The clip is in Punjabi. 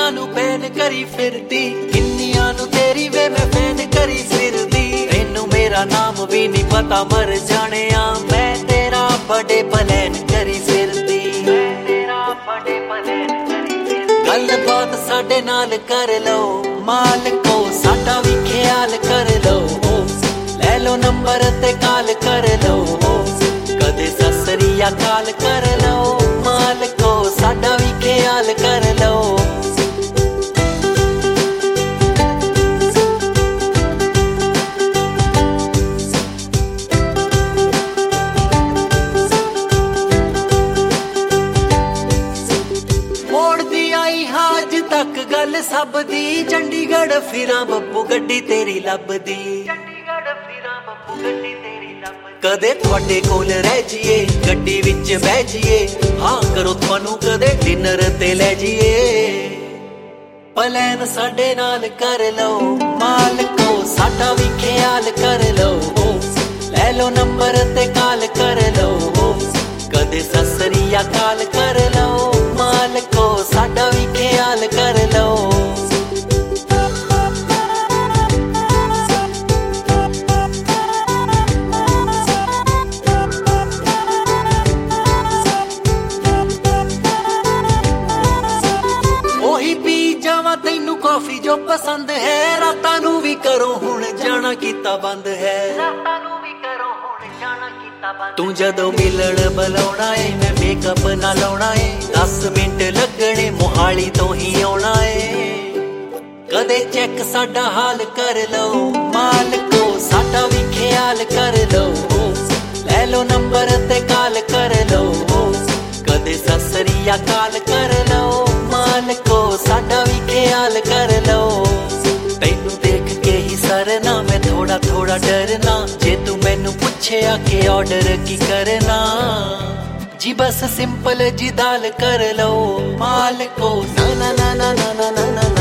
ਕਿੰਨੀਆਂ ਨੂੰ ਬੈਨ ਕਰੀ ਫਿਰਦੀ, ਕਿੰਨੀਆਂ ਨੂੰ ਤੇਰੀ ਵੇ ਮੈਂ ਫੈਨ ਕਰੀ ਫਿਰਦੀ। ਤੈਨੂੰ ਮੇਰਾ ਨਾਮ ਵੀ ਨਹੀਂ ਪਤਾ ਮਰ ਜਾਣਿਆ, ਮੈਂ ਤੇਰਾ ਬੜੇ ਪਲਾਨ ਕਰੀ ਫਿਰਦੀ, ਮੈਂ ਤੇਰਾ ਬੜੇ ਪਲਾਨ ਕਰੀ ਫਿਰਦੀ। ਗੱਲਬਾਤ ਸਾਡੇ ਨਾਲ ਕਰ ਲਓ ਮਾਲਕੋ, ਸਾਡਾ ਵੀ ਖਿਆਲ ਕਰ ਲਓ, ਲੈ ਲਓ ਨੰਬਰ ਤੇ ਕਾਲ ਕਰ ਲਓ, ਕਦੇ ਸਤਿ ਸ੍ਰੀ ਅਕਾਲ ਕਰ ਲਓ ਮਾਲਕੋ, ਸਾਡਾ ਵੀ ਖਿਆਲ ਕਰ ਲਓ। ਮੋੜਦੀ ਆਈ ਹਾਂ ਅੱਜ ਤੱਕ ਗੱਲ ਸਭ ਦੀ, ਚੰਡੀਗੜ੍ਹ ਫਿਰਾਂ ਬੱਬੂ ਗੱਡੀ ਤੇਰੀ ਲੱਭਦੀ, ਚੰਡੀਗੜ੍ਹ ਫਿਰਾਂ ਬੱਬੂ ਗੱਡੀ ਤੇਰੀ ਲੱਭਦੀ। ਕਦੇ ਤੁਹਾਡੇ ਕੋਲ ਰਹਿ ਜੀਏ, ਗੱਡੀ ਵਿੱਚ ਬਹਿ ਜੀਏ, ਹਾਂ ਕਰੋ ਤੁਹਾਨੂੰ ਕਦੇ ਡਿਨਰ ਤੇ ਲੈ ਜੀਏ। ਪਲਾਨ ਸਾਡੇ ਨਾਲ ਕਰ ਲਓ ਮਾਲਕੋ, ਸਾਡਾ ਵੀ ਖਿਆਲ ਕਰ ਲਓ, ਲੈ ਲਓ ਨੰਬਰ ਤੇ ਕਾਲ ਕਰ ਲਓ, ਕਦੇ ਸਤਿ ਸ੍ਰੀ ਅਕਾਲ ਕਰ ਲਓ ਮਾਲਕੋ, ਸਾਡਾ ਵੀ ਖਿਆਲ ਕਰ ਲਓ। ਉਹੀ ਪੀ ਜਾਵਾਂ ਤੈਨੂੰ ਕੌਫੀ ਜੋ ਪਸੰਦ ਹੈ, ਰਾਤਾਂ ਨੂੰ ਵੀ ਕਰੋ ਹੁਣ ਜਾਣਾ ਕੀਤਾ ਬੰਦ ਹੈ, ਰਾਤਾਂ ਨੂੰ ਵੀ ਕਰੋ ਹੁਣ ਜਾਣਾ ਕੀਤਾ ਬੰਦ। ਤੂੰ ਜਦੋਂ ਮਿਲਣ ਬੁਲਾਉਣਾ ਏ ਮੈਂ ਮੇਕਅਪ ਨਾ ਲਾਉਣਾ ਏ, 10 ਮਿੰਟ ਲੱਗਣੇ ਮੋਹਾਲੀ ਤੋਂ ਹੀ ਆਉਣਾ ਏ। ਕਦੇ ਚੈੱਕ ਸਾਡਾ ਹਾਲ ਕਰ ਲਓ ਮਾਲਕੋ, ਸਾਡਾ ਵੀ ਖਿਆਲ ਕਰ ਲਓ, ਲੈ ਲਓ ਨੰਬਰ ਤੇ ਕਾਲ ਕਰ ਲਓ, ਕਦੇ ਸਤਿ ਸ੍ਰੀ ਅਕਾਲ ਕਰ ਲਓ ਮਾਲਕੋ, ਸਾਡਾ ਵੀ ਖਿਆਲ ਕਰ ਲਓ। ਤੈਨੂੰ ਦੇਖ ਕੇ ਹੀ ਸਰਨਾ ਮੈਂ ਥੋੜਾ ਥੋੜਾ ਡਰਨਾ, ਜੇ ਤੂੰ ਮੈਨੂੰ ਪੁੱਛਿਆ ਕਿ ਆਰਡਰ ਕੀ ਕਰਨਾ, ਜੀ ਬਸ ਸਿੰਪਲ ਜੀ ਦਾਲ ਕਰ ਲਓ ਮਾਲਕੋ, ਨਾ ਨਾ ਨਾ ਨਾ ਨਾ ਨਾ ਨਾ।